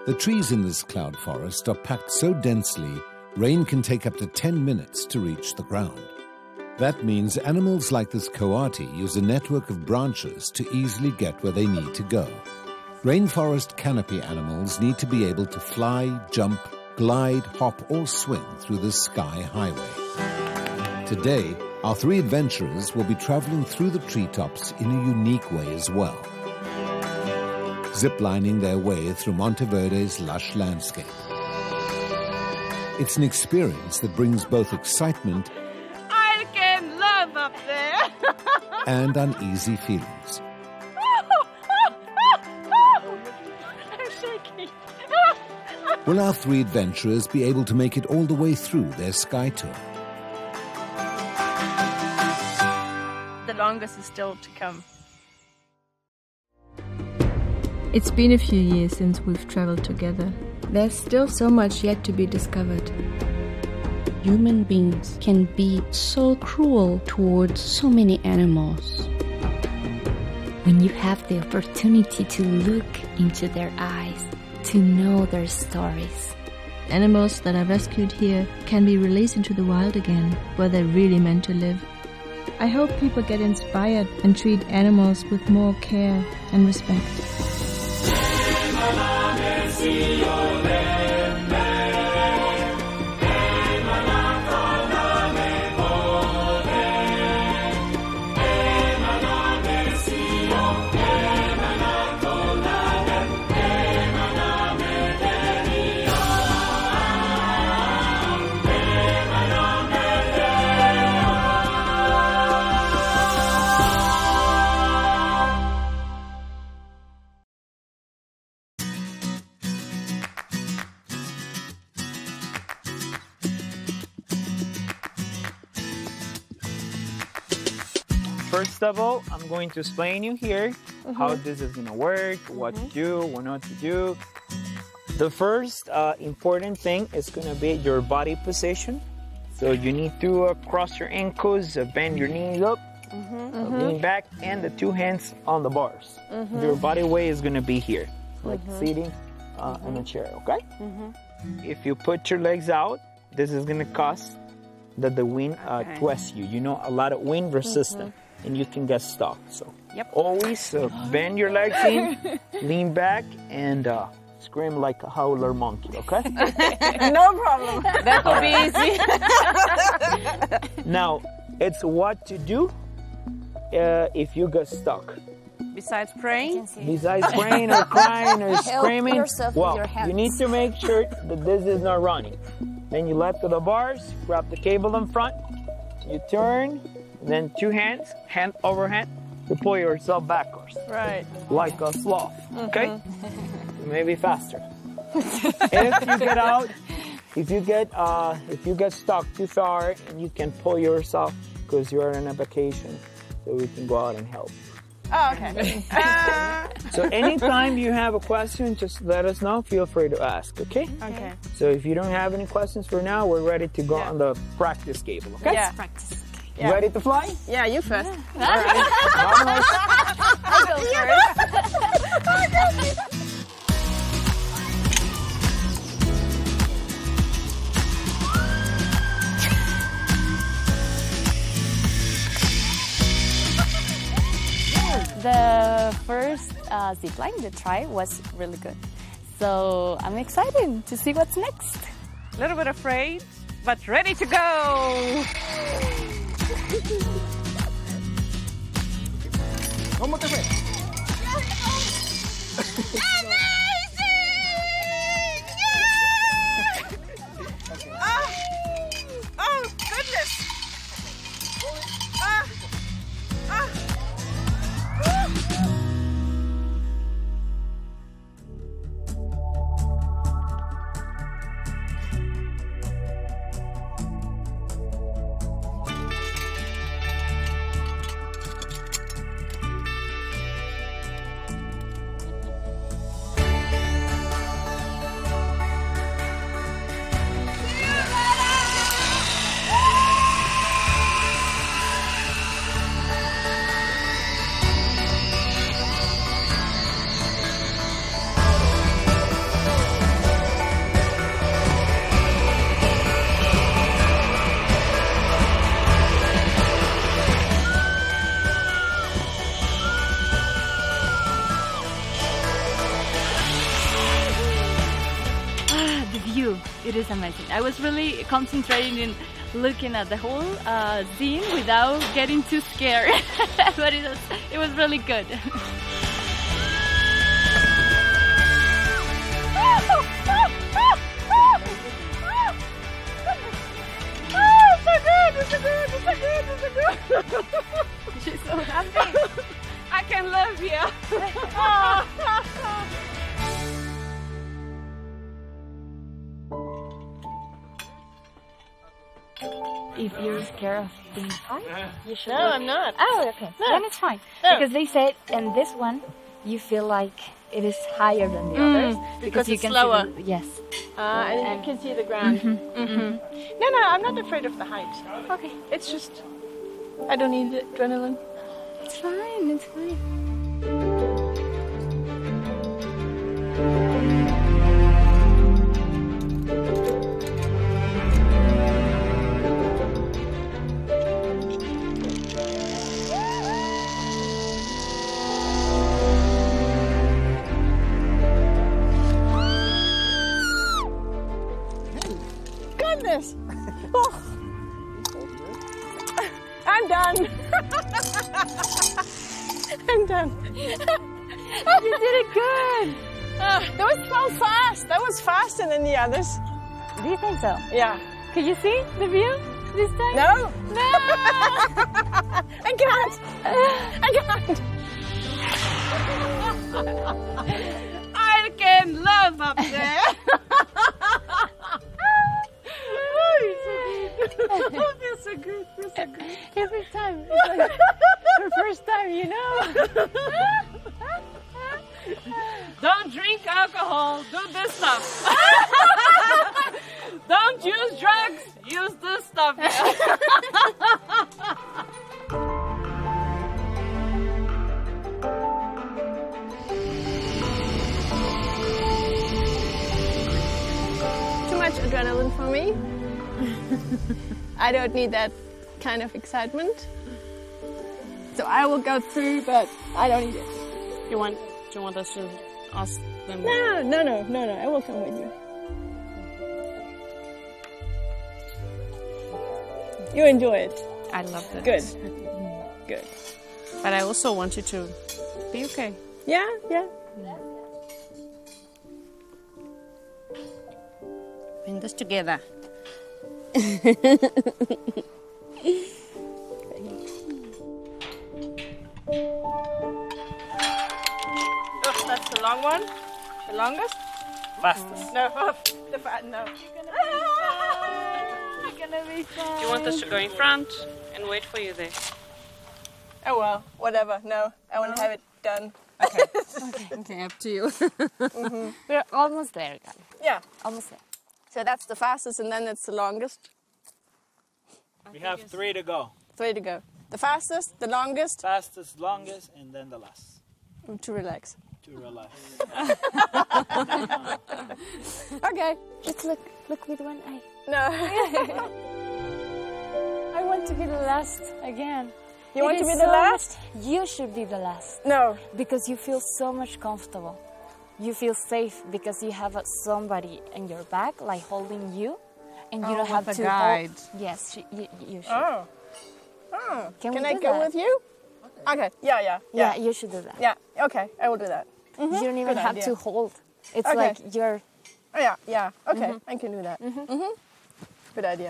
The trees in this cloud forest are packed so densely, rain can take up to 10 minutes to reach the ground. That means animals like this coati use a network of branches to easily get where they need to go. Rainforest canopy animals need to be able to fly, jump, glide, hop, or swing through the sky highway. Today, our three adventurers will be traveling through the treetops in a unique way as well, ziplining their way through Monteverde's lush landscape. It's an experience that brings both excitement up there. and uneasy feelings. I'm shaking. Will our three adventurers be able to make it all the way through their sky tour? The longest is still to come. It's been a few years since we've traveled together. There's still so much yet to be discovered. Human beings can be so cruel towards so many animals. When you have the opportunity to look into their eyes, to know their stories. Animals that are rescued here can be released into the wild again, where they're really meant to live. I hope people get inspired and treat animals with more care and respect. First of all, I'm going to explain you here how this is going to work, what to do, what not to do. The first important thing is going to be your body position. So you need to cross your ankles, bend your knees up, lean back, and the two hands on the bars. Your body weight is going to be here, like sitting in a chair, okay? If you put your legs out, this is going to cause that the wind twists you. You know, a lot of wind resistance. And you can get stuck. So always bend your legs in, lean back, and scream like a howler monkey, okay? No problem. That will be easy. Now, it's what to do if you get stuck. Besides praying? Besides praying or crying or screaming, yourself with your hands. you need to make sure that this is not running. Then you let go the bars, grab the cable in front, you turn, then two hands, hand over hand, to pull yourself backwards. Right. Like a sloth, okay? Maybe faster. If you get out, if you get stuck too far, and you can pull yourself because you're on a vacation, so we can go out and help. Oh, okay. So anytime you have a question, just let us know. Feel free to ask, okay? Okay. So if you don't have any questions for now, we're ready to go on the practice cable, okay? Yeah. Practice. Yeah. Ready to fly? Yeah, you first. All right. Vamos. I go first. The first zipline, the try, was really good. So I'm excited to see what's next. A little bit afraid, but ready to go. ¿Cómo te fue? Oh, goodness. It is amazing. I was really concentrating in looking at the whole scene without getting too scared, but it was really good. She's so happy. I can live here. If you're scared of being high, you should. No, I'm not. Oh, okay. No. Then it's fine. No. Because they said, in this one, you feel like it is higher than the others because you it's can slower. See yes. And you can see the ground. No, I'm not afraid of the height. Okay. It's just I don't need adrenaline. It's fine. It's fine. Goodness. Oh. I'm done. I'm done. You did it good. That was so fast. That was faster than the others. Do you think so? Yeah. Can you see the view this time? No. No. I can't. I can't. I can love up there. Oh, feels so good. Feels so good. Every time. It's like the first time, you know. Don't drink alcohol. Do this stuff. Don't use drugs. Use this stuff. Too much adrenaline for me. I don't need that kind of excitement. So I will go through, but I don't need it. Do you want us to ask them? No. I will come with you. You enjoy it. I love it. Good. Good. But I also want you to be okay. Yeah. In this together. That's the long one. The longest? Fastest. No, no. You're gonna be fine. Do you want us to go in front and wait for you there? Oh well, whatever. No, I want to have it done. Okay, up to you. We're almost there, guys. Yeah, Almost there. so that's the fastest and then that's the longest. We have 3 to go. 3 to go. The fastest, the longest, Fastest, longest, and then the last. to relax. To relax. Okay. Just look with one eye. No. I want to be the last again. You want to be the last? You should be the last. No. Because you feel so much comfortable. You feel safe because you have somebody in your back, like holding you, and you don't have to guide. hold. Yes, you should. Oh. Can Can we I do go that? with you? Okay. Yeah. Yeah, you should do that. Yeah. Okay. I will do that. You don't even Good have idea. to hold. It's Okay. like you're. Oh, yeah. Okay. I can do that. Good idea.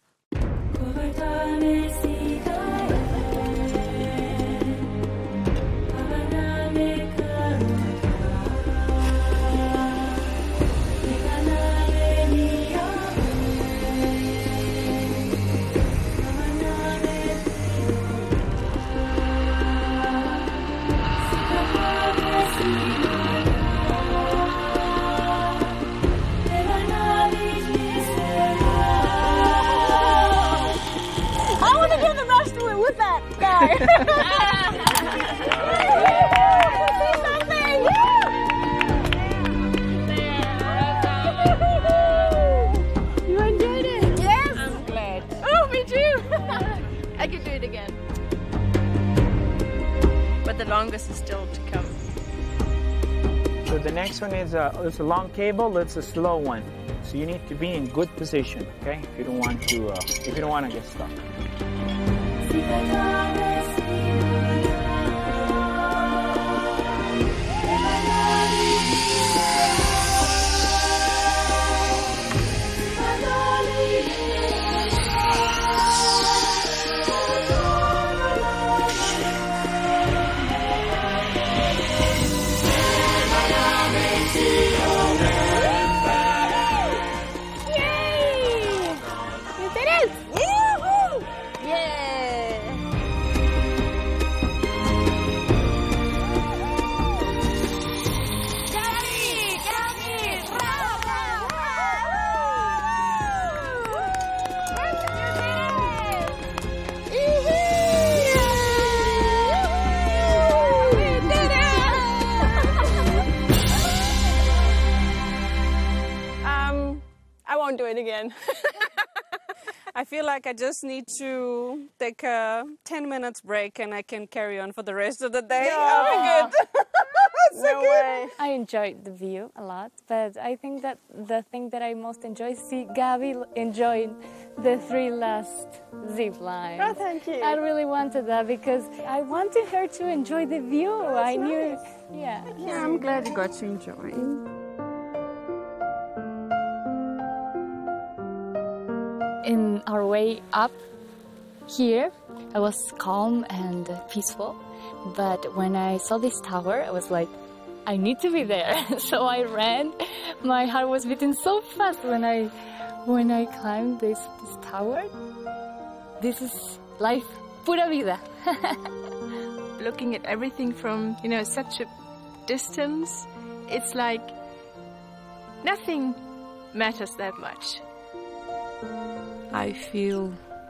I want to do the rest of it with that guy. See something? You enjoyed it? Yes. I'm glad. Oh, me too. I could do it again. But the longest is still to come. So the next one is it's a long cable. It's a slow one. So you need to be in good position, okay? If you don't want to get stuck. I won't do it again. I feel like I just need to take a 10 minutes break and I can carry on for the rest of the day. No. Oh, good. No way. I enjoyed the view a lot, but I think that the thing that I most enjoy is see Gabi enjoying the 3 last zip lines. Oh, thank you. I really wanted that because I wanted her to enjoy the view. I knew, nice. yeah. Yeah, I'm glad you got to enjoy. In our way up here, I was calm and peaceful, but when I saw this tower, I was like, I need to be there. So I ran. My heart was beating so fast when I climbed this tower. This is life, pura vida. Looking at everything from, such a distance, it's like nothing matters that much. I feel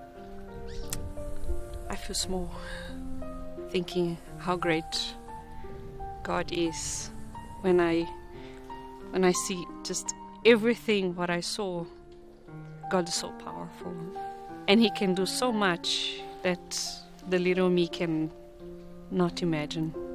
small, thinking how great God is. When I see just everything what I saw, God is so powerful, and He can do so much that the little me can not imagine.